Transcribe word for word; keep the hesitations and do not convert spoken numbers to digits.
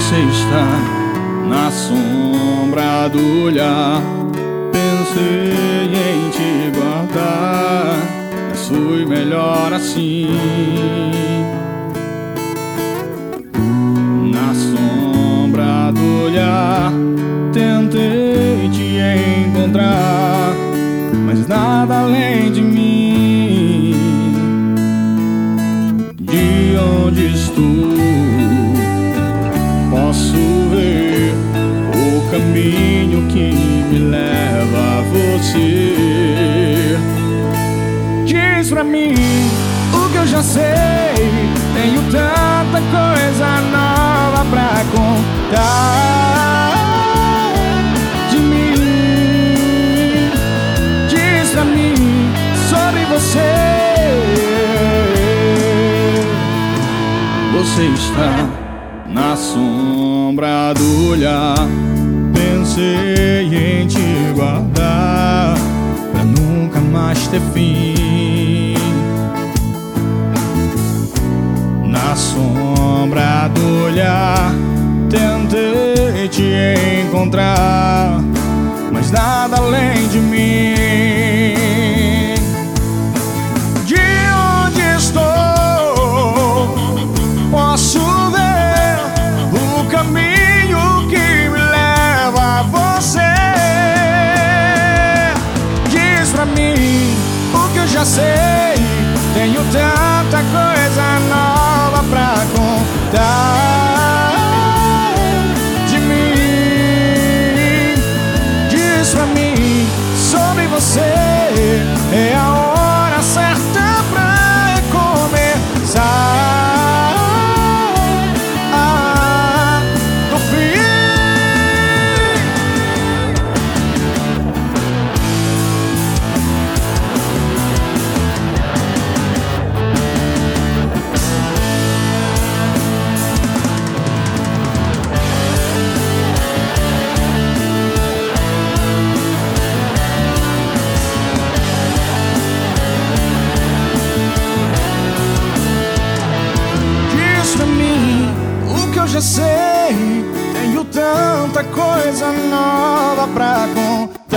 Você está na sombra do olhar. Pensei em te guardar, mas fui melhor assim. Na sombra do olhar, tentei te encontrar, mas nada além de mim. De onde estou, posso ver o caminho que me leva a você. Diz pra mim o que eu já sei, tenho tanta coisa nova pra contar de mim. Diz pra mim sobre você. Você está na sombra do olhar. Pensei em te guardar pra nunca mais ter fim. Na sombra do olhar, tentei te encontrar, mas nada além de mim. De onde estou, posso ver o caminho que me leva a você. Diz pra mim o que eu já sei, tenho tanta coisa nova pra contar de mim. Diz pra mim sobre você, é a hora certa pra recomeçar. Eu já sei, tenho tanta coisa nova pra contar.